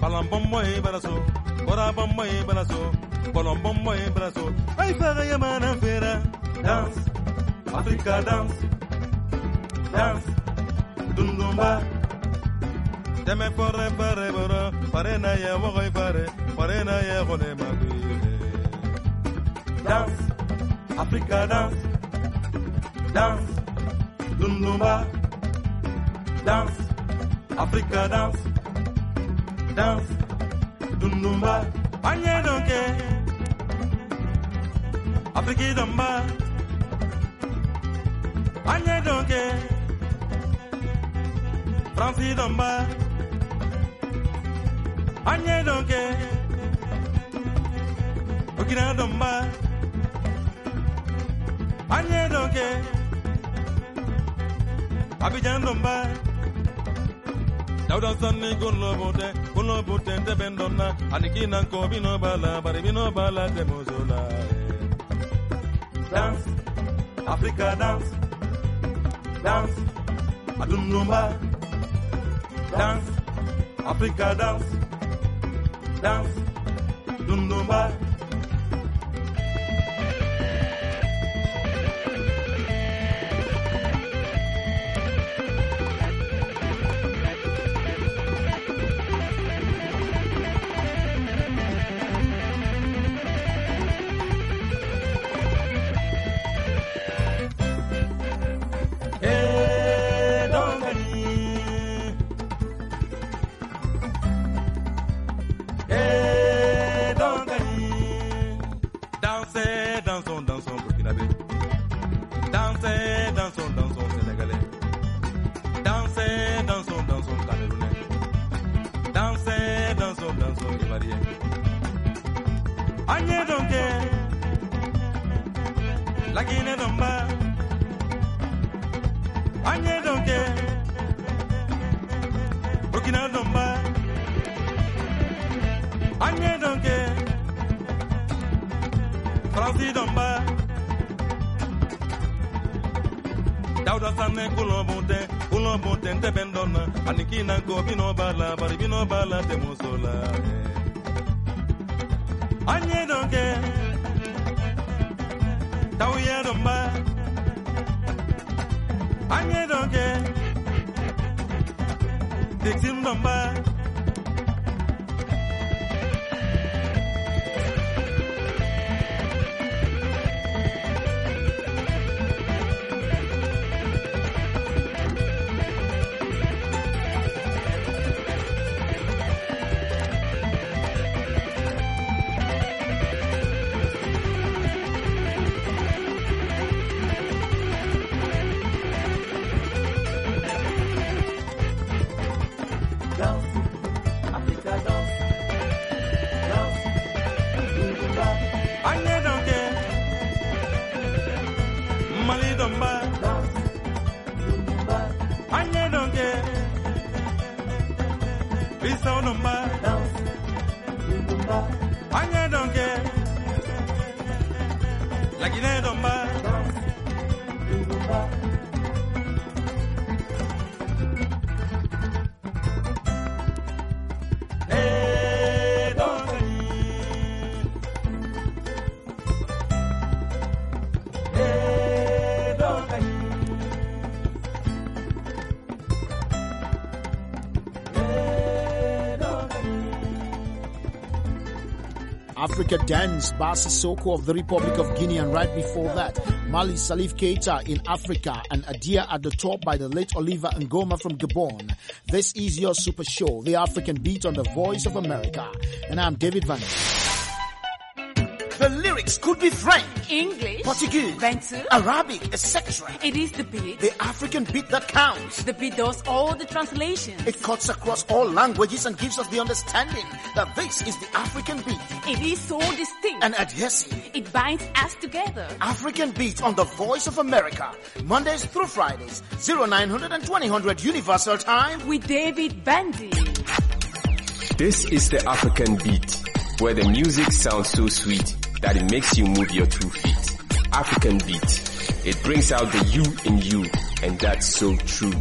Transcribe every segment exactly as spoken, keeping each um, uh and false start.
Palambombo e balaso, Borabombo e balaso, Bolombombo e balaso. Ay fera yamana fera. Dance, Africa dance, dance, Dundumba. Deme fore fare bora, fare na ye woy fare, fare na ye gole mabi. Dance, Africa dance, dance, Dundumba. Dance, Africa dance, dance, Dundumba. Anye donke, Africa damba. Anye donke, Francis damba. Anye donke, Burkina damba. Anye donke, Abidjan damba. Dauda sanni golo bote, golo bote te bendona. Anikina ko bino bala, bari bino bala te mozola. Dance, Africa dance, dance, Adundumba. Dance, Africa dance, dance, Dundumba. Dauda sanne kulo bonte, kulo bonte te bendona. Anikina ko bino bala, bari bino bala te mosola. Anye donke, tauye domba. Anye donke, dixim domba. Africa Dance, Bah Sissoko of the Republic of Guinea, and right before that, Mali Salif Keita in Africa, and Adia at the top by the late Oliver Ngoma from Gabon. This is your super show, The African Beat on the Voice of America, and I'm David Van. The lyrics could be French, English, Portuguese, Bantu, Arabic, et cetera. It is the beat. The African beat that counts. The beat does all the translations. It cuts across all languages and gives us the understanding that this is the African beat. It is so distinct and adhesive. It binds us together. African Beat on the Voice of America, Mondays through Fridays, oh nine hundred and twenty hundred Universal Time with David Bandy. This is the African Beat, where the music sounds so sweet that it makes you move your two feet. African Beat. It brings out the you in you, and that's so true.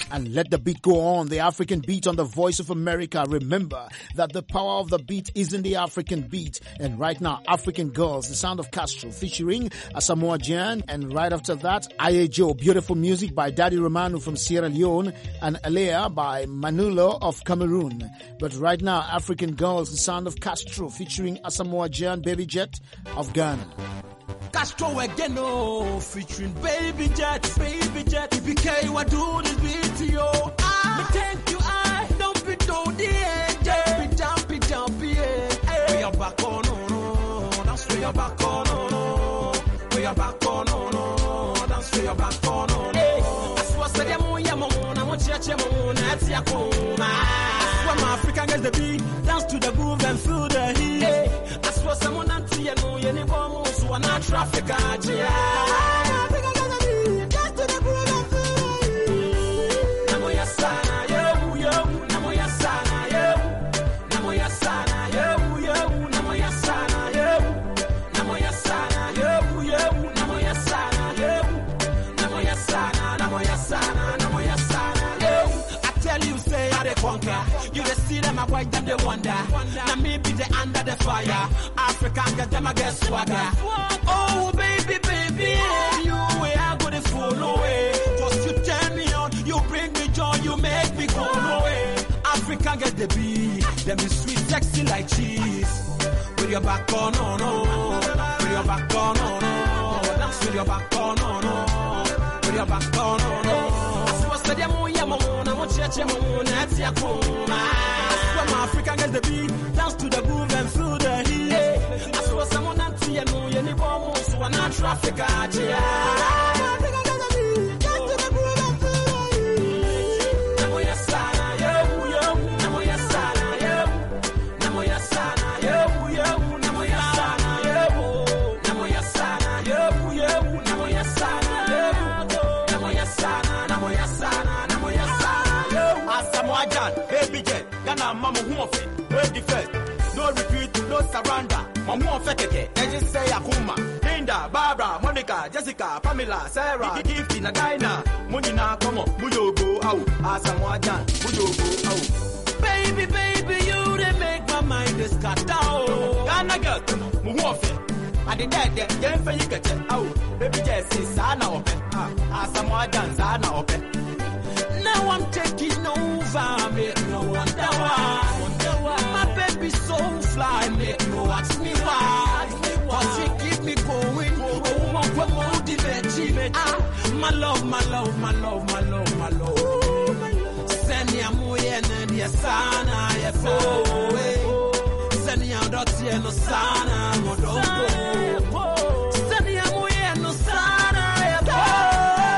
and let the beat go on. The African beat on the Voice of America. Remember that the power of the beat is in the African beat. And right now, African Girls, the sound of Castro featuring Asamoah Gyan. And right after that, Ayejo, beautiful music by Daddy Romano from Sierra Leone, and Alea by Manulo of Cameroon. But right now, African Girls, the sound of Castro featuring Asamoah Gyan, Baby Jet of Ghana. Castro again, oh, featuring Baby Jet, Baby Jet. B K, what do this beat to you? I thank you, I don't be told the end. Be down, be down, be it. We are back on, no, no. That's where you're back on, no, no. We are back on, no, no. That's where you're back on, no, no. That's what I said, I'm on, church, I'm on, that's your home. From Africa gets the beat, dance to the groove and feel the heat. I swear someone anti you know you never move, so I'm not traffic. Africa gets the beat, dance to the groove and feel the heat. Namo ya sana, yo yo, namo ya sana, yo, namo ya sana, yo yo, namo ya sana, yo, namo ya sana, yo yo, namo ya sana, yo, namo ya sana, namo ya sana, namo ya sana, yo. I tell you, say I dey conquer. You just see them, I white them, they wonder. Now me be the under the fire. African get them, I get swagger. Oh, baby, baby, you way I go to follow away. Cause you turn me on, you bring me joy, you make me go away. African get the beat, them is sweet, sexy like cheese. With your back on, no, no. With your back on, no, no. Dance with your back on, no, no. With your back on, no, no. From Africa gets the beat, dance to the groove and feel the heat. I saw someone anti you know you never move, so I'm not traffic. Africa gets the beat, dance to the groove and feel the heat. Namo ya sana, yo yo, namo ya sana, yo, namo ya sana, yo yo, namo ya sana, yo, namo ya sana, yo yo, namo ya sana, yo, namo ya sana, namo ya sana, namo ya sana. Asamoah Gyan, Baby Jet, Ghana mama who of it, wait the first, no retreat, no surrender, mama who of it, they just say Akuma, Linda, Barbara, Monica, Jessica, Pamela, Sarah, Gift na Dinah, Munina, come on, Muyo go out, Asamoah Gyan, Muyo go out. Baby, baby, you they make my mind is cut down. Ghana girl, who of it. I did that, then for you get it out. Baby Jet says, Sana open, Asamoah Gyan, Sana open. Now I'm taking over, make no wonder why. My baby so fly, make no ask me why. Cause she keep me going, oh, one for motivate. Ah, my love, my love, my love, my love, my love. Send ya muye ne sana ya fo. Send ya doti no sana modoko. Send ya muye no sana ya fo.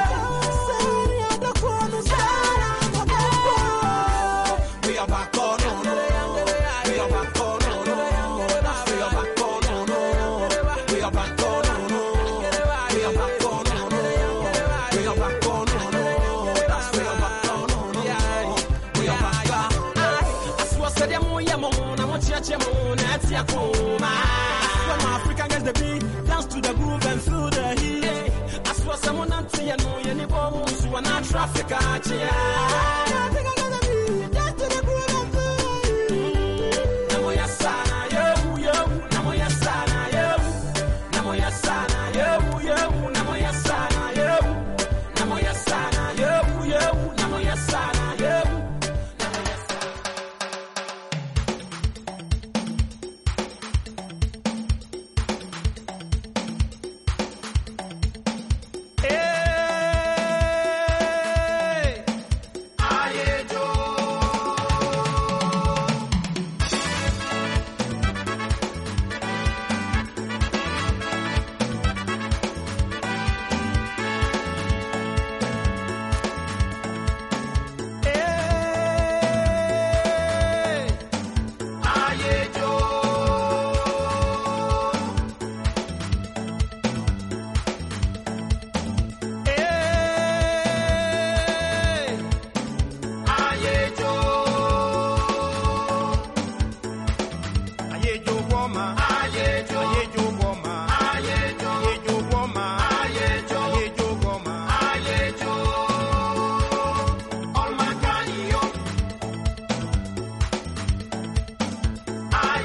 From Africa gets the beat, dance to the groove and feel the heat. I swear someone anti you know you never move, so I'm not traffic. Africa gets the beat, dance to the groove and feel the heat. Namo ya sana, yo yo, namo ya sana, yo, namo ya sana, yo yo, namo ya sana, yo, namo ya sana, yo yo, namo ya sana, yo. Hey, ah, yeah.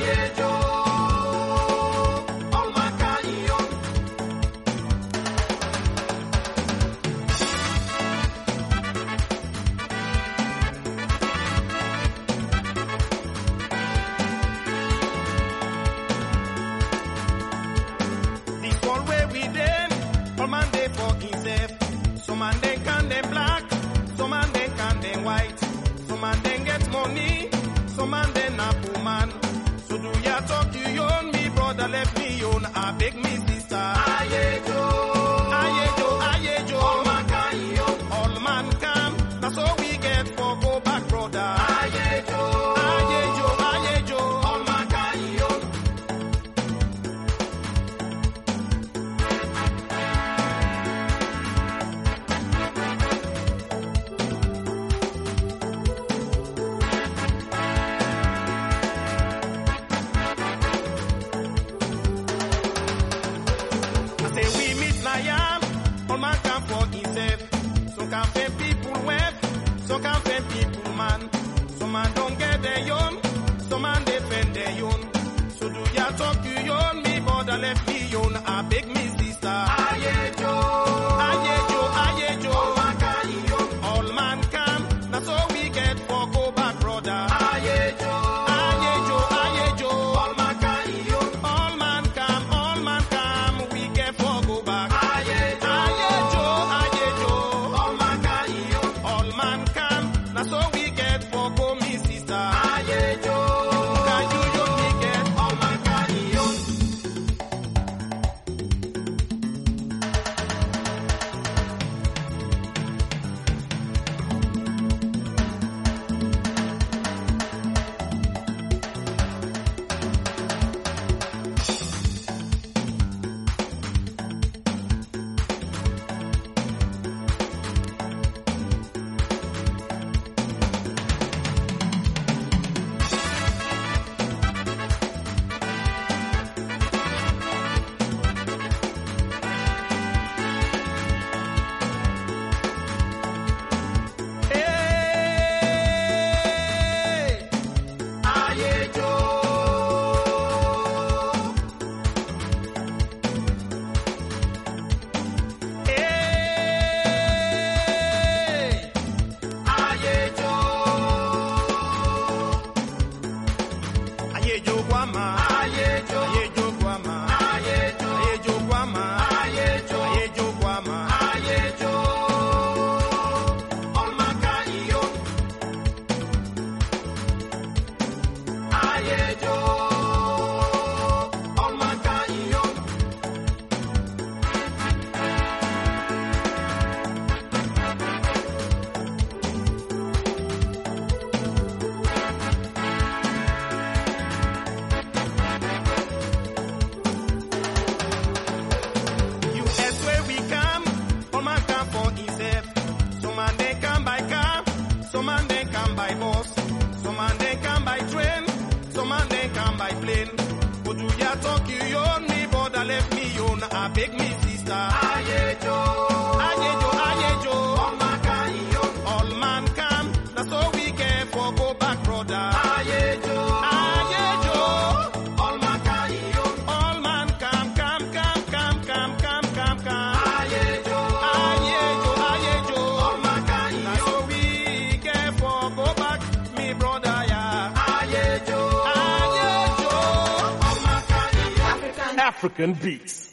African beats.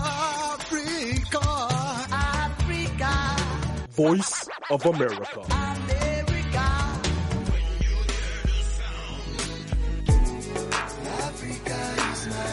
Africa, Africa, Voice of America. America. Africa is my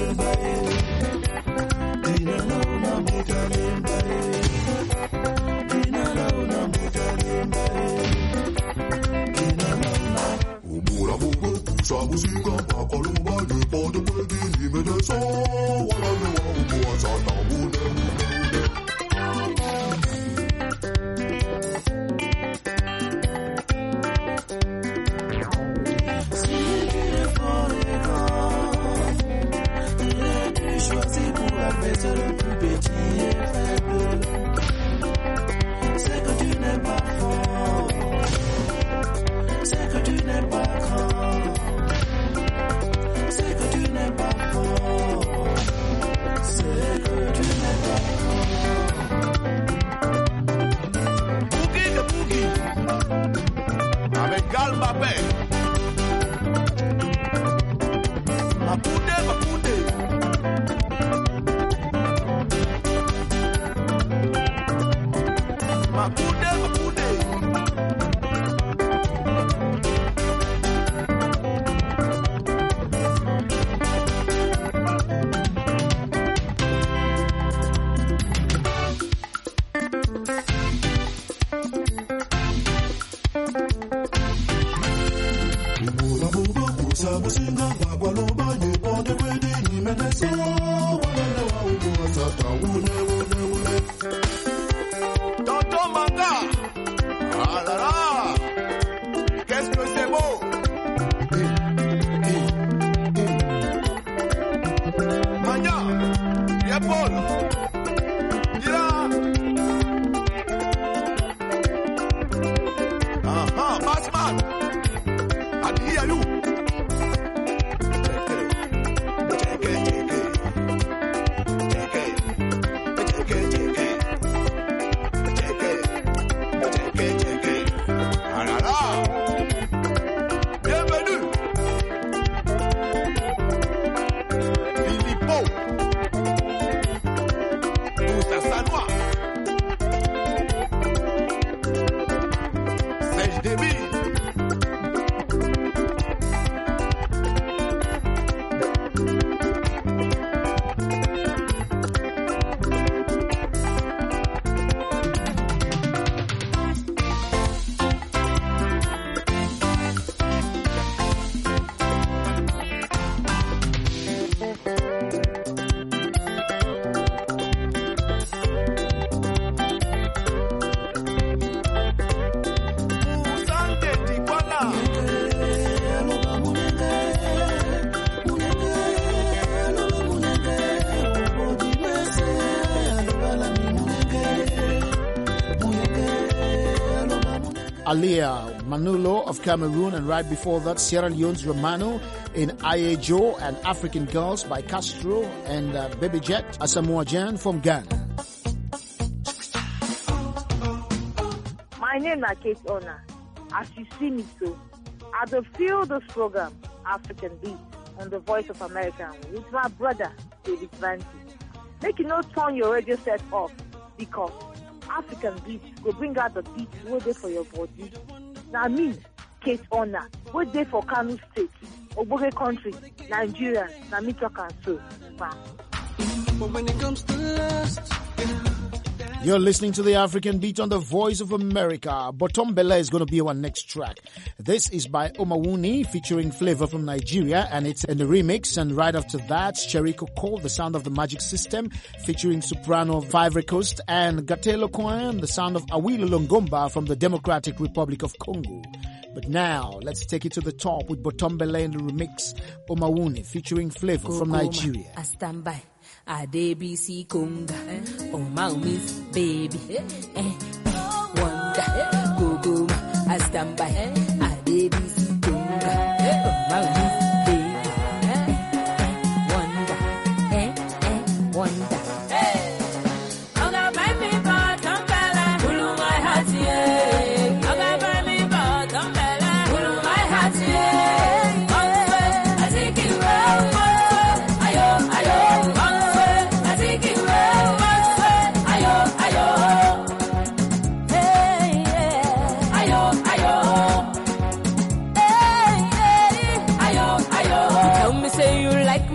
Alia Manulo of Cameroon, and right before that, Sierra Leone's Romano in Ayejo, and African Girls by Castro and uh, Baby Jet, Asamoah Gyan from Ghana. My name is Kate Ona. As you see me so, I do feel this program, African Beat, on the Voice of America with my brother, David Vanti. Make you not turn your radio set off, because African Beat will bring out the beat wey dey for your body. Now me, Kate Ona, wey dey for Kano State, Ogbonge country, Nigeria, na me talk am so. But when it comes to lust, you're listening to the African Beat on the Voice of America. Bottom Bella is going to be our next track. This is by Omawuni featuring Flavor from Nigeria, and it's in the remix. And right after that, Cheriko Cole, The Sound of the Magic System, featuring soprano of Ivory Coast, and Gatelo Coin, The Sound of Awilo Longomba from the Democratic Republic of Congo. But now, let's take it to the top with Bottom Bella in the remix, Omawuni featuring Flavor from Nigeria. I stand by. A D B C Conga, oh my miss baby, eh, wonder, go go, I stand by. A D B C Conga, oh my miss baby, wonder, eh, eh, wonder. Hey, I'm gonna buy me bottom bella, pull my heart, yeah. I'm gonna buy me bottom bella, pull my heart, yeah. I take it well, ayo, ayo. Ayo, ayo.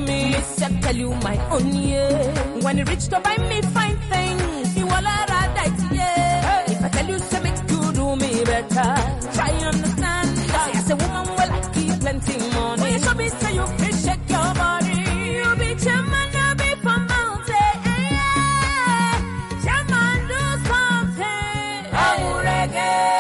me, except tell you my own, yeah. When you reach to buy me fine things, you will rather, yeah. If I tell you something to do me better, try understand. I say, as a woman, well, I keep plenty money. When you show me, say you can shake your body. You be chairman, you be from mountain, yeah. Chairman, do something. Oh, reggae.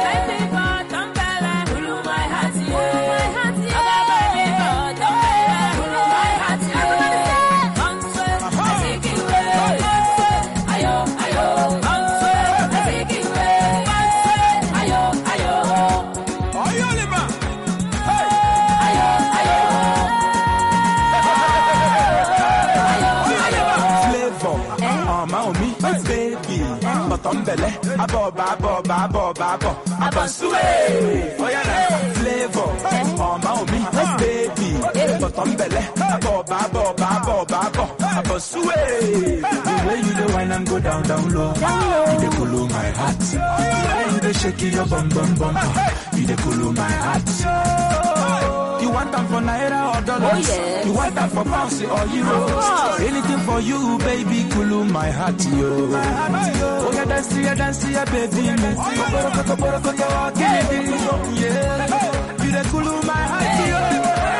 Tombele, abo babo babo babo, abasue, oyana, flavor, oh maomi, baby, tombele, abo babo babo babo, abasue. The way you do wine and go down down low, you dey cool my heart. The way you dey shake your bum bum bum, you dey cool my heart. You want them for naira or dollars? Oh, yes. You want them for pounds or euros? Oh. Anything for you, baby, cool my heart, yo. My heart, yo. Oh, yeah, dance, yeah, dance, yeah, baby. Yeah, you the cool my heart, yo.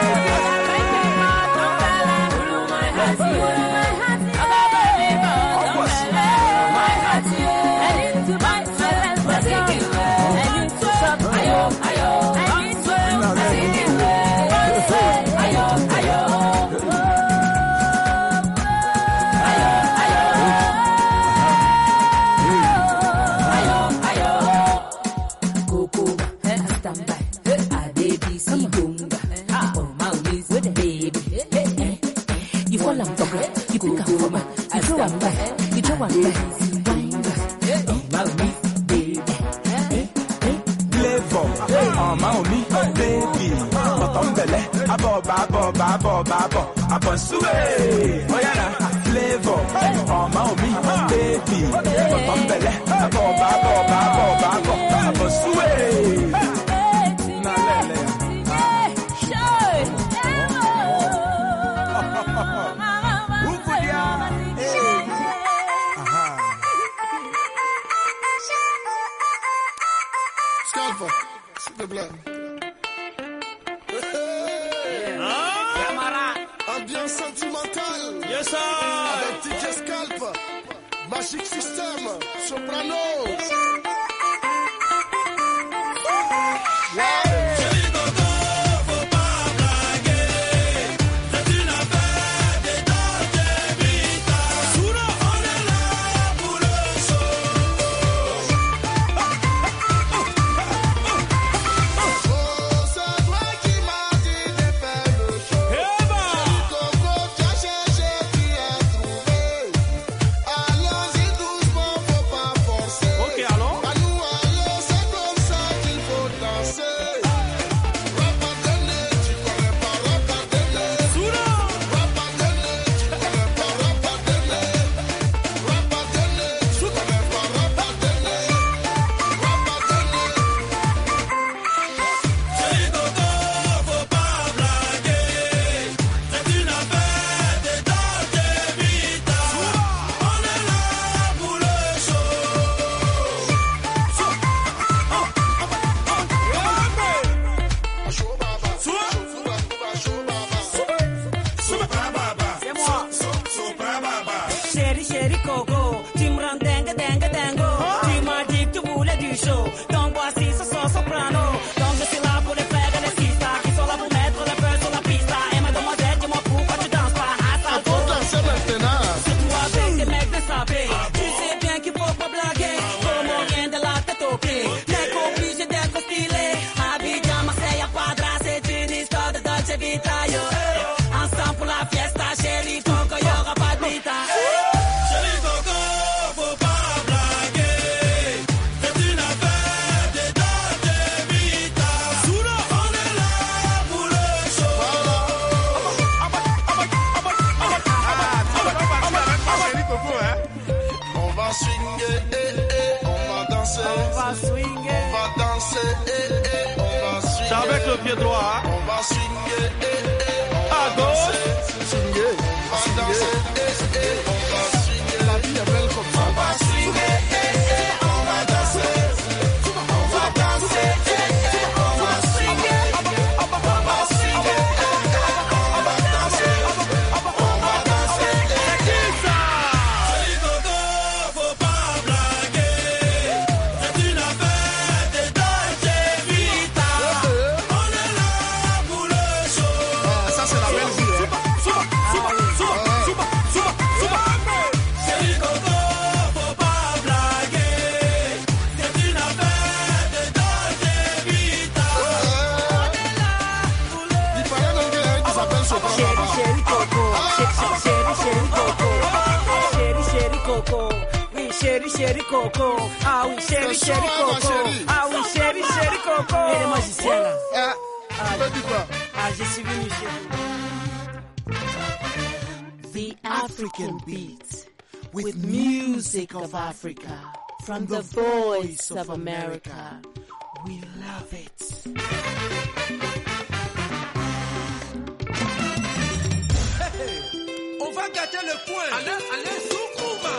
Babo, babo, babo, abasue, oyana, flavor, oh maomi, baby, tombele, babo, babo, babo, babo, abasue. Na lele. Scalper, s'il te plaît. Ambiance sentimentale. Yes, sir. Avec D J Scalp, Magic System, Soprano. Avec le pied droit. On va swinguer. À gauche. coco, chéri chéri coco, chéri chéri coco, oui chéri chéri coco, ah oui chéri chéri coco, ah oui chéri chéri coco. Et les magiciens là. Ah, ah je suis venu chez vous. The African Beat, with music of Africa, from the voice of America. We love it. On va gâter le coin. Allez, allez, Soukouba.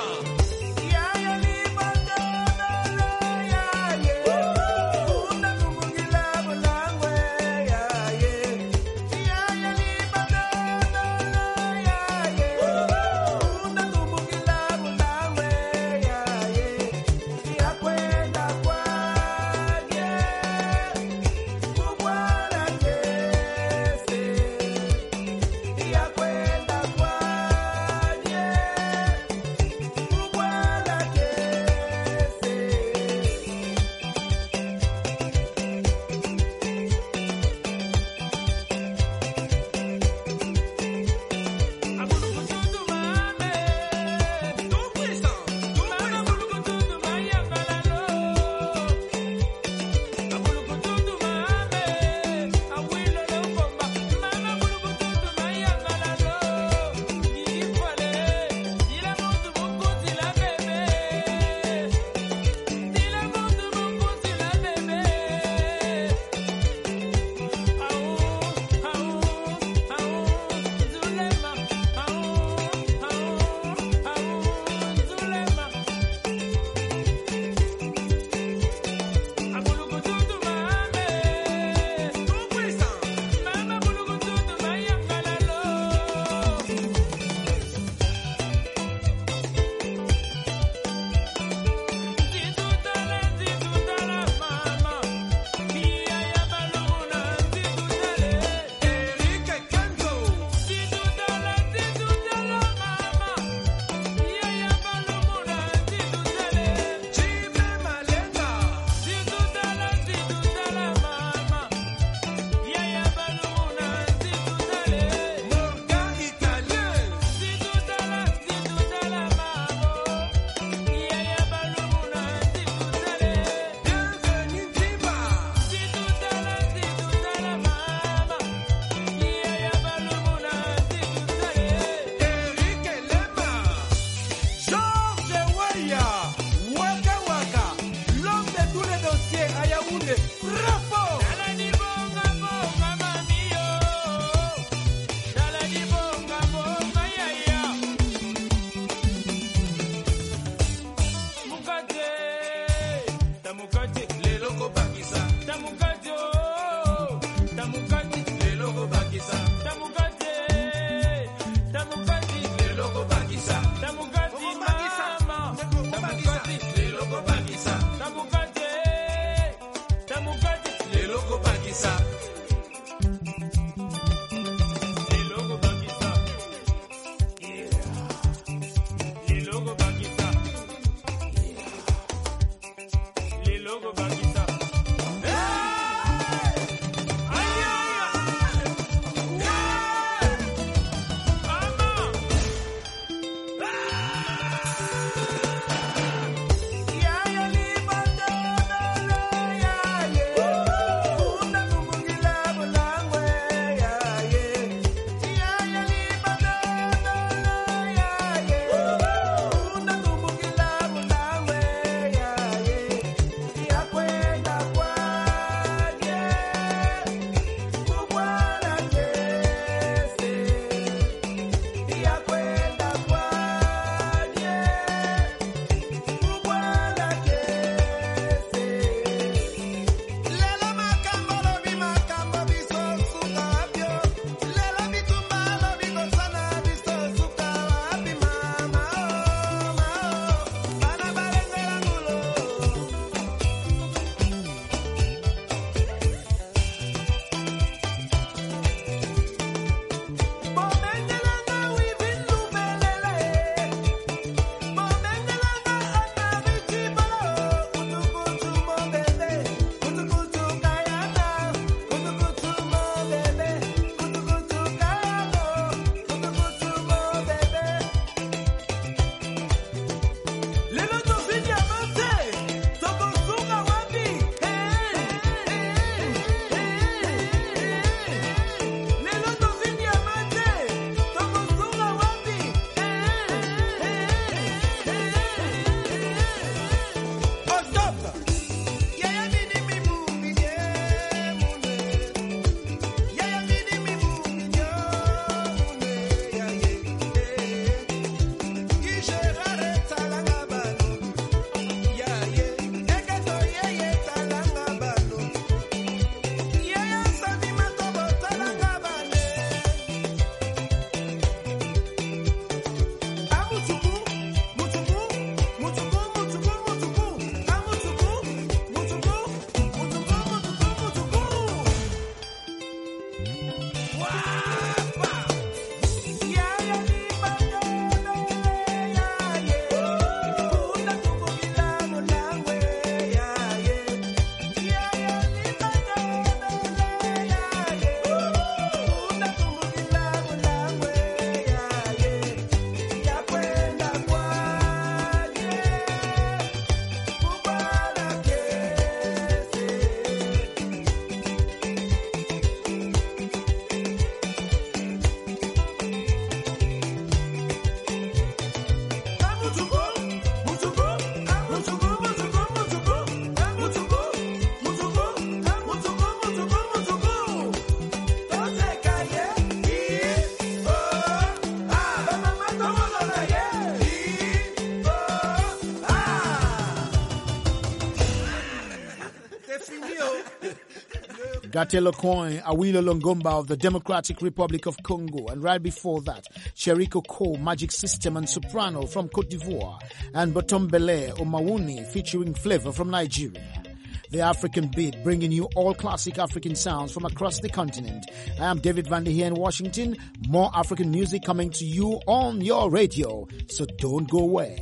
Gatelo Coin, Awilo Longomba of the Democratic Republic of Congo, and right before that, Cheriko Ko, Magic System and Soprano from Cote d'Ivoire, and Botombele Omawuni featuring Flavor from Nigeria. The African Beat, bringing you all classic African sounds from across the continent. I am David Van Der here in Washington. More African music coming to you on your radio, so don't go away.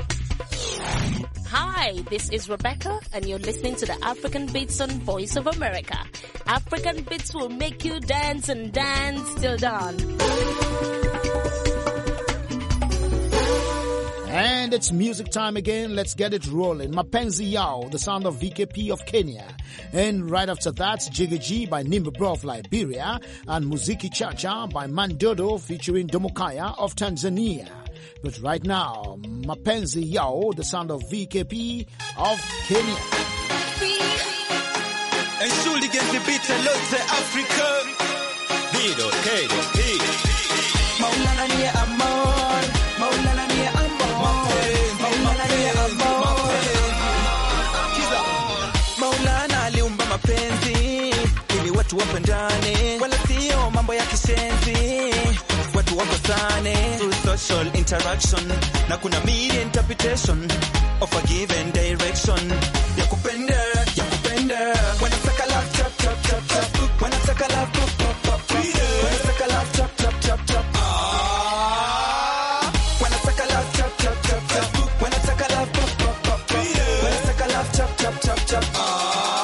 Hi, this is Rebecca, and you're listening to the African Beats on Voice of America. African Beats will make you dance and dance till dawn. And it's music time again. Let's get it rolling. Mapenzi Yao, the sound of V K P of Kenya. And right after that, Jigga G by Nimba Bro of Liberia. And Muziki Chacha by Mandodo featuring Domokaya of Tanzania. But right now, Mapenzi Yao, the sound of V K P of Kenya. And surely get the beat hello to Africa. Bido, Kedo, Bido. Maulana ni amor, Maulana ni amor, Maulana ni amor. Kiza. Maulana aliumba mapenzi ili watu wapendane, wala sio mambo ya kishenzi. Watu wakosane through social interaction, na kuna media interpretation of a given direction. Ya kupenda, ya kupenda. Wanataka love chop chop chop chop. Wanataka love pop pop pop. Wanataka love chop chop chop chop. Ah. Wanataka love chop chop chop chop. Wanataka love pop pop pop. Wanataka love chop chop chop chop. Ah.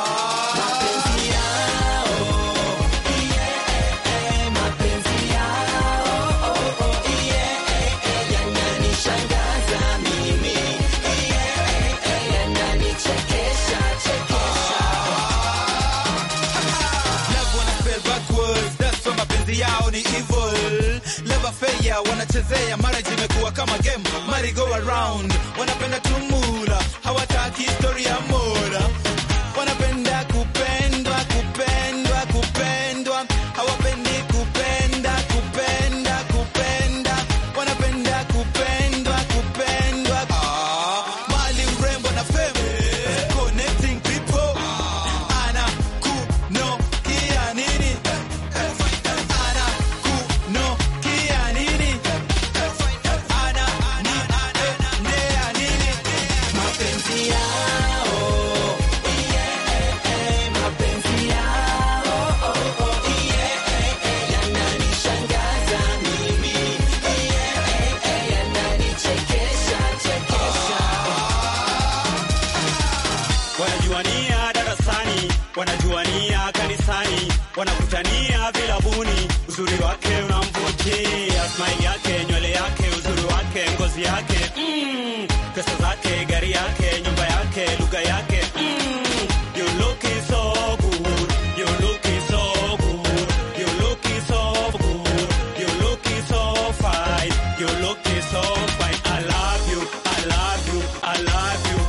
Wanachezea marriage imekuwa kama game, marry go around. Wanapenda tumula, hawataki historia ya mora. Wanapenda kupendwa, kupendwa, kupendwa. Hawapendi kupenda, kupenda, kupenda. Wanapenda kupendwa, kupendwa. Ah, mali urembo na fame, connecting people. Ana kuno kia nini? Ana kuno kia nini? Wanajuania kanisani, wanakutania vilabuni. Uzuri wake unamvutia, smile yake, nywele yake, uzuri wake, ngozi yake, mm. Pesa zake, gari yake, nyumba yake, lugha yake, mm. You looking so good, you looking so good, you looking so good, you looking so fine, you looking so fine. I love you, I love you, I love you.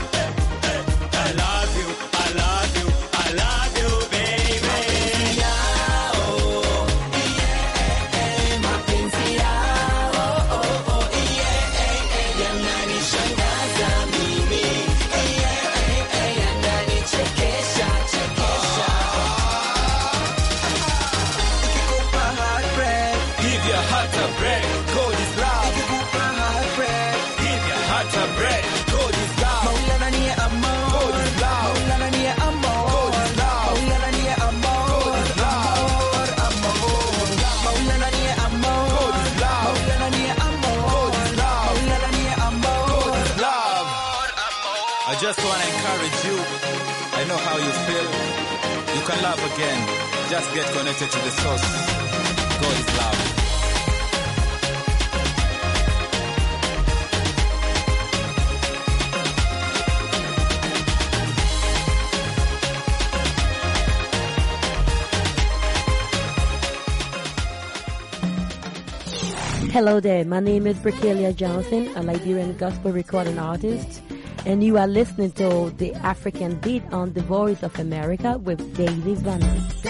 I just want to encourage you. I know how you feel. You can love again. Just get connected to the source. God is love. Hello there, my name is Brakelia Johnson, a Liberian gospel recording artist, and you are listening to the African Beat on the Voice of America with David Van Der.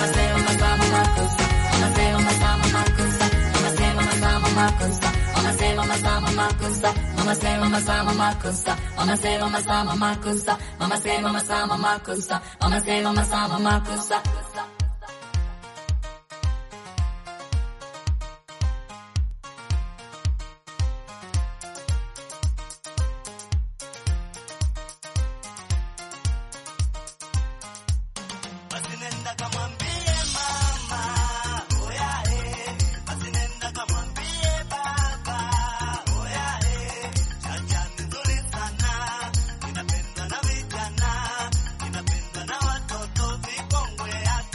Mama say mama sa mama kusa, mama say mama sa mama kusa, mama say mama sa mama kusa, mama say mama sa mama kusa. Inapenda na vijana, inapenda na watoto vikongwe.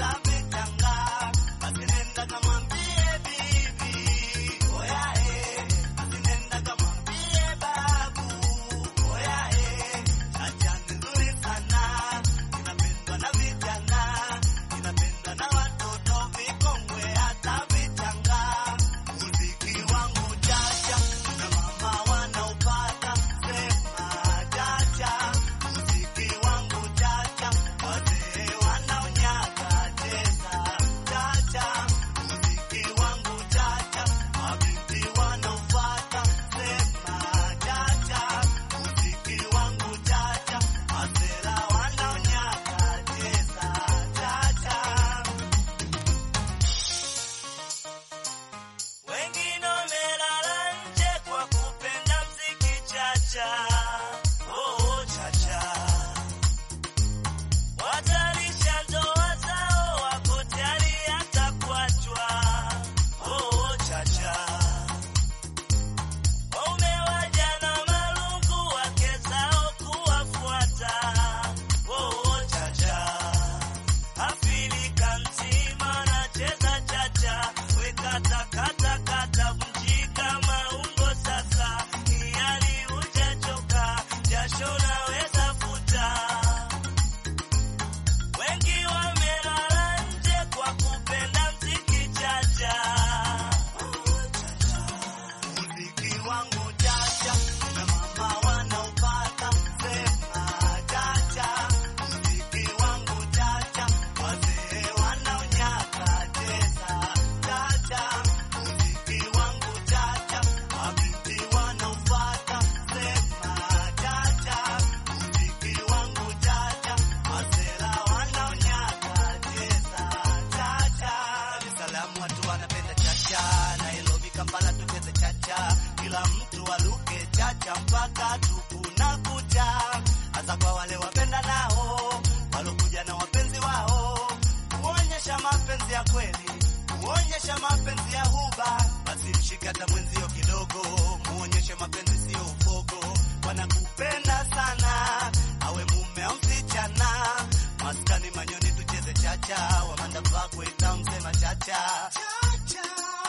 maisha mpaka tupu na kucha, hasa kwa wale wapenda nao walokuja na wapenzi wao, kuonyesha mapenzi ya kweli, kuonyesha mapenzi ya huba. Basi mshike hata mwenzio kidogo, muonyeshe mapenzi sio ufogo. Wanakupenda sana, awe mume au msichana, maskani manyoni tucheze chacha, wamanda pako ita msema chacha chacha.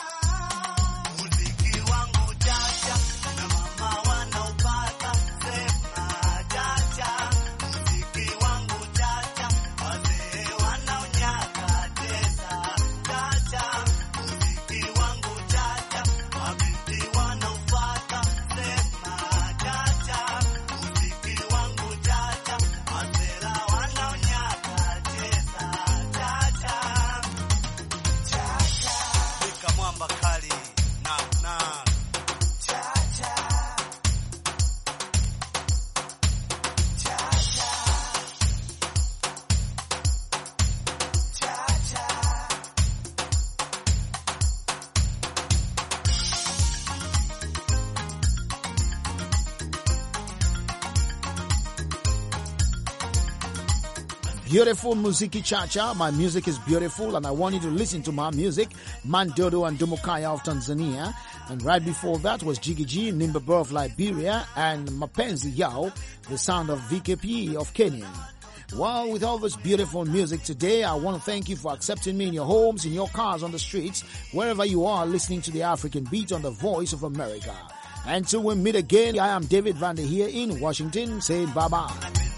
Muziki wangu chacha na mama wanaupata sema chacha. Muziki wangu chacha, wazee wanaonyaka cheza chacha. Muziki wangu chacha, mabinti wanaupata sema chacha. Muziki wangu chacha, wazee wanaonyaka cheza chacha chacha. Weka mwamba kali na na chacha chacha chacha. Beautiful Muziki Chacha. My music is beautiful and I want you to listen to my music. Mandodo and Domokaya of Tanzania. And right before that was Jiggy G, Nimbaba of Liberia, and Mapenzi Yao, the sound of V K P of Kenya. Well, with all this beautiful music today, I want to thank you for accepting me in your homes, in your cars, on the streets, wherever you are listening to the African Beat on the Voice of America. Until we meet again, I am David Vander here in Washington saying bye-bye.